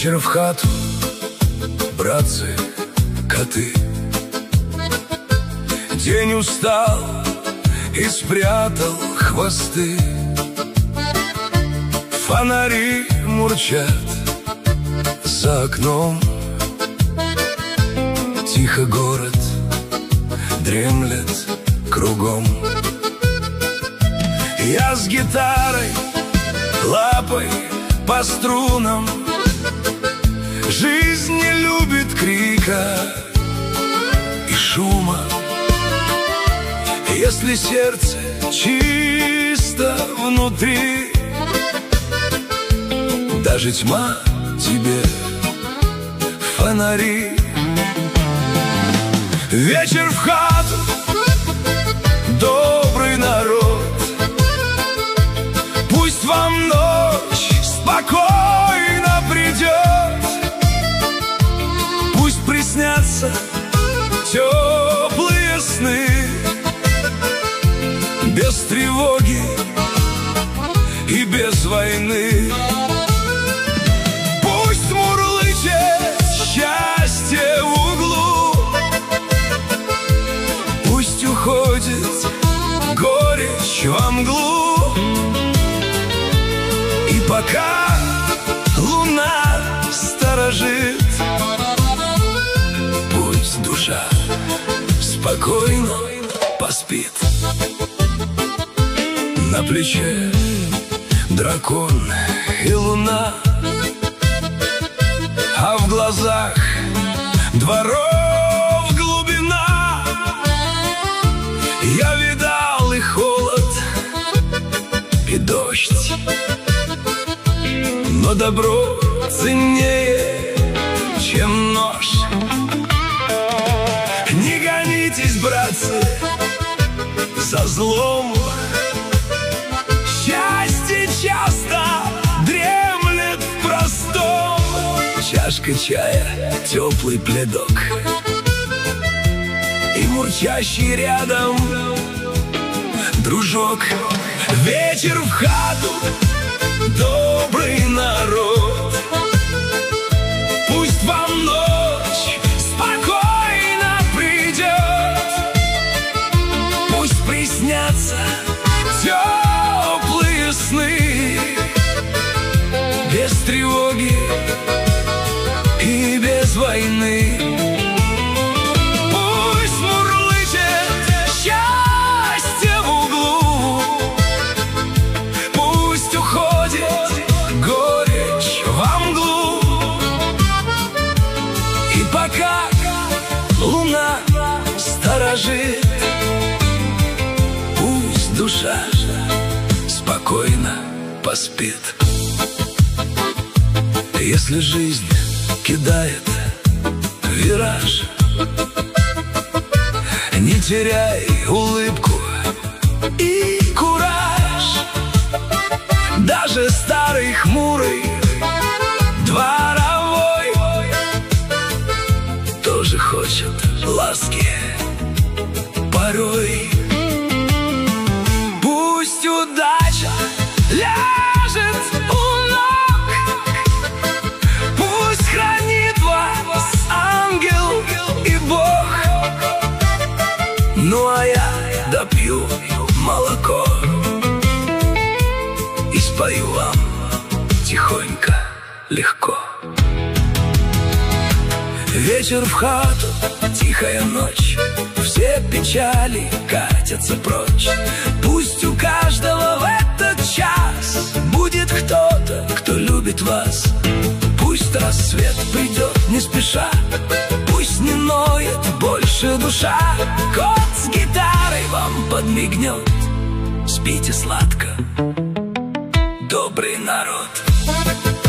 Вечер в хату, братцы, коты. День устал и спрятал хвосты. Фонари мурчат за окном. Тихо город дремлет кругом. Я с гитарой, лапой по струнам. Жизнь не любит крика и шума. Если сердце чисто внутри, даже тьма тебе фонари. Вечер в хату, добрый народ. Пусть вам ночь спокойно придет. Пусть приснятся теплые сны, без тревоги и без войны. Пусть мурлычет счастье в углу. Пусть уходит горечь во мглу. И пока луна сторожит, пусть душа спокойно поспит. На плече дракон и луна, а в глазах дворов глубина. Я видал и холод, и дождь, но добро ценнее, чем нож. Не гонитесь, братцы, за злом. Счастье часто дремлет в простом. Чашка чая, теплый пледок и мурчащий рядом дружок. Вечер в хату, добрый народ. Пусть вам ночь спокойно придет. Пусть приснятся теплые сны, без тревоги и без войны. Пусть мурлычет счастье в углу. Пусть уходит горечь во мглу. И пока луна сторожит, пусть душа спокойно поспит. Если жизнь кидает вираж, не теряй улыбку и кураж. Даже старый хмурый дворовой тоже хочет ласки порой. Пусть удача ляжет у ног. Пусть хранит вас ангел и Бог. Ну а я допью молоко и спою вам тихонько, легко. Вечер в хату, тихая ночь. Все печали катятся прочь. Пусть у каждого в этот час будет кто-то, кто любит вас. Пусть рассвет придет не спеша. Пусть не ноет больше душа. Кот с гитарой вам подмигнет. Спите сладко, добрый народ.